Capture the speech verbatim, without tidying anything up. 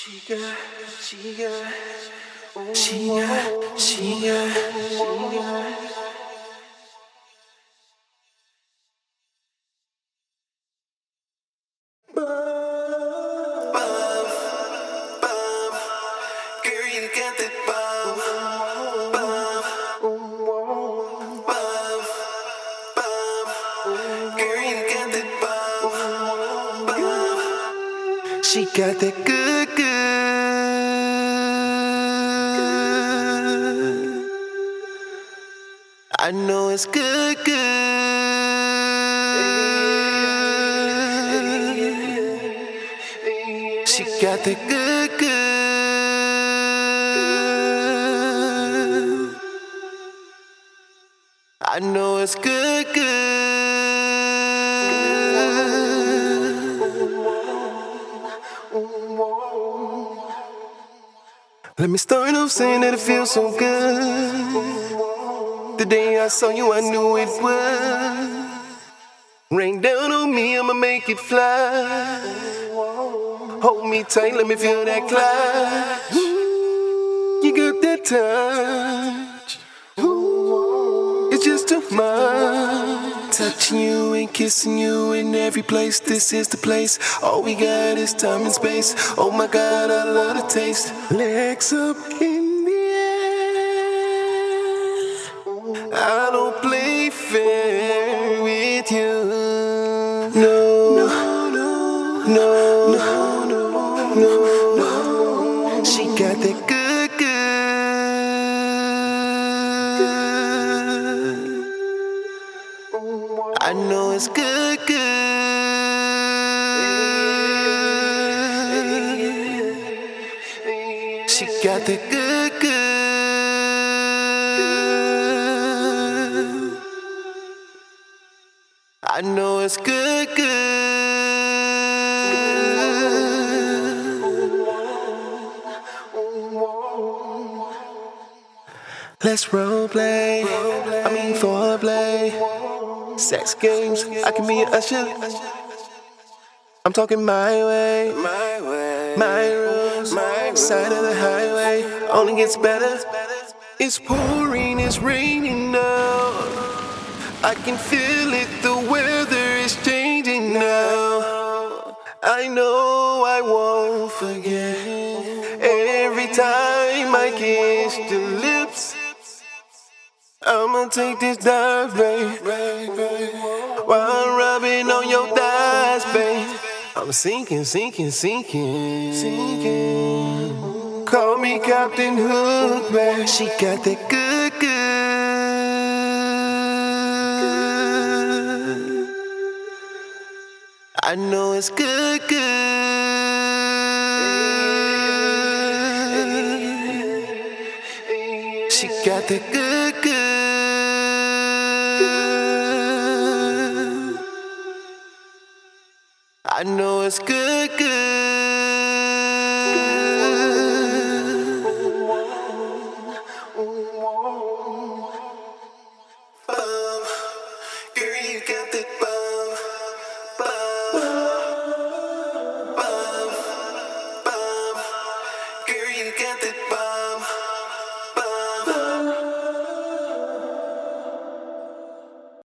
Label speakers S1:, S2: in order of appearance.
S1: She got, she got, she got, she got, she got. Girl, you got that bomb, bomb, bomb, bomb. Girl, you got that bomb, bomb. She got that good, good. I know it's good, good. She got that good, good. I know it's good, good. Let me start off saying that it feels so good. The day I saw you, I knew it would. Rain down on me, I'ma make it fly. Hold me tight, let me feel that clutch. You got that touch. It's just too much. Touching you and kissing you in every place. This is the place. All we got is time and space. Oh my God, I love the taste. Legs up in the air. I don't play fair with you. No, no, no, no, no, no, no. She got that good, good. I know it's good, good. She got that good, good. I know it's good, good. Let's role play. I mean foreplay. Sex games, I can be an usher. I'm talking my way, my way, my rules, my side of the highway. Only gets better. It's pouring, it's raining now. I can feel it, the weather is changing now. I know I won't forget. Every time I kiss your lips, I'ma take this dive, babe, while I'm rubbing on your thighs, babe. I'm sinking, sinking, sinking, sinking. Call me Captain Hook, babe. She got that good, good. I know it's good, good. She got that good, good. I know it's good, good.